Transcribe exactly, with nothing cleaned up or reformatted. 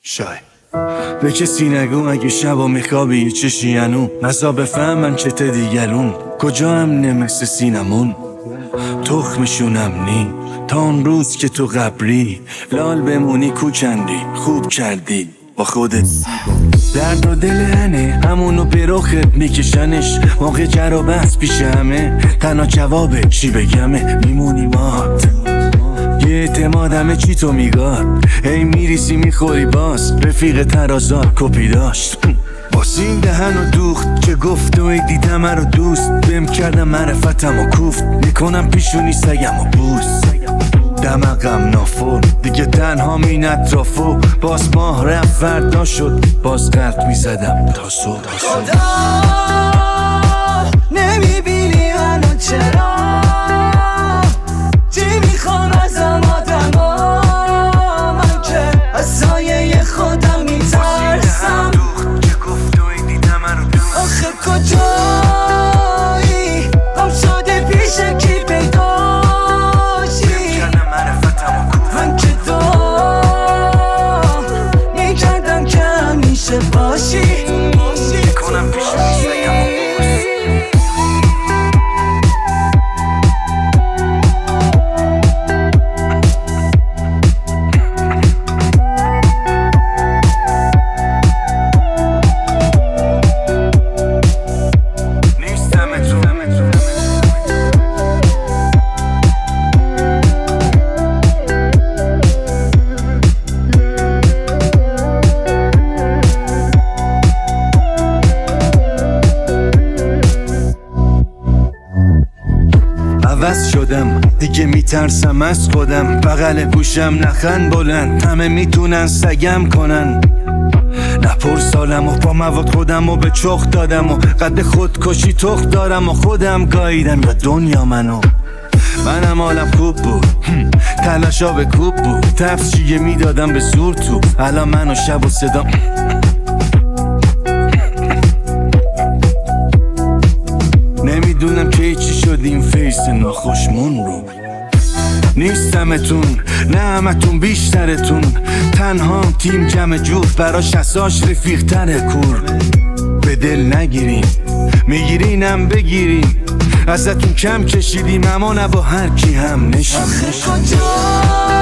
شای به کسی نگو اگه شبا میخوابی یه چشی انو نزا بفهمن چه ته دیگرون کجا امنه مثل سینمون تخمشونم نی تا اون روز که تو قبری لال بمونی کوچندی خوب کردی با خودت درد و دل هنه همونو به رخت میکشنش موقع جر و بحث پیش همه تنها جوابه چی بگمه میمونی مات یه اعتماد همه چی تو میگاد هی میریسی میخوری باز رفیق ترازات کپی داشت باسین دهن و دوخت که گفت و دیدم رو دوست بهم کردم معرفتم و کوفت میکنم پیشونی سگم و بوس دمقم نافور دیگه تنها مین اطرافو باز ماه رفت فردا شد باز قلب میزدم تا صبح خدا نمیبینی منو چرا چی میخوام ازم آدما من که از سایه خودم میترسم که گفت و دیدم رو دوست آخه کجایی هم شده پیش کی پیدا باشی کنم پیش میزنم عوض شدم دیگه میترسم از خودم بغل گوشم نخن بلند همه میتونن سگم کنن نپر سالم و با مواد خودم و به چخ دادم و قد خودکشی تخت دارم و خودم گاییدم یا دنیا منو منم حالم خوب بود تلاشا به کوب بود تفشیه میدادم به زور تو الان منو شب و صدا نمیدونم که چی شد این فیس ناخوشمون رو نیستمتون نه همتون بیشترتون تنهام تیم جمع جفت براش اساش رفیق تره کور به دل نگیریم میگیرینم بگیریم ازتون کم کشیدیم اما نه با هر کی هم نشیم آخه کجا